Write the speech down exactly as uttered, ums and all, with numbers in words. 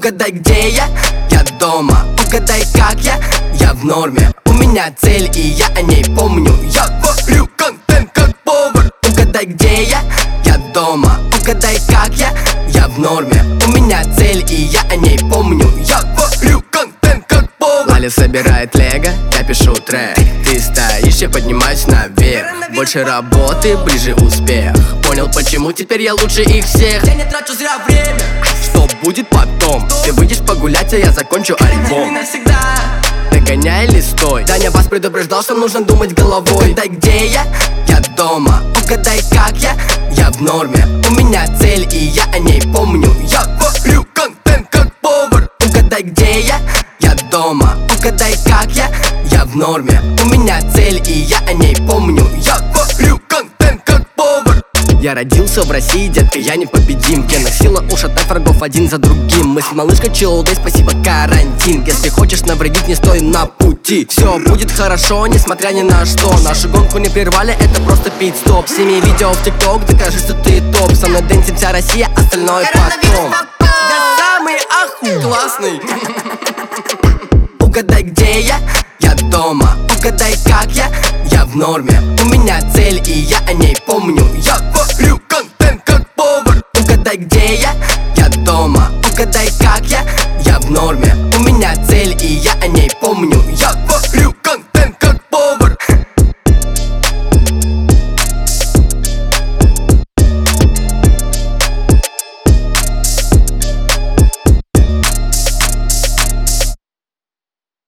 Угадай, где я? Я дома. Угадай, как я? Я в норме. У меня цель, и я о ней помню. Я варю контент как повар. Угадай, где я? Я дома. Угадай, как я? Я в норме. У меня цель, и я о ней помню. Я варю контент как повар. Лали собирает лего, я пишу трек. Ты стоишь, я поднимаюсь наверх. Больше работы, ближе успех. Понял, почему теперь я лучше их всех. Я не трачу зря время. Что будет потом? Ты выйдешь погулять, а я закончу альбом. Догоняй или стой? Даня вас предупреждал, что нужно думать головой. Угадай, где я? Я дома. Угадай, как я? Я в норме. У меня цель, и я о ней помню. Я варю контент как повар. Угадай, где я? Я дома. Угадай, как я? Я в норме. У меня цель, и я о ней помню. Я варю контент как повар. Я родился в России, детка, я непобедим. Гена сила ушатать врагов один за другим. Мы с малышкой чилдой, спасибо карантин. Если хочешь навредить, не стой на пути. Все будет хорошо, несмотря ни на что. Нашу гонку не прервали, это просто пит-стоп. Сними видео в тикток, докажи, что ты топ. Со мной дэнсит вся Россия, остальное потом. Я самый аху Классный. Угадай, где я? Я дома. Угадай, как я? Я в норме. У меня цель, и я о ней помню. Я варю контент как повар. Угадай, где я? Я дома. Угадай, как я? Я в норме. У меня цель, и я о ней помню. Я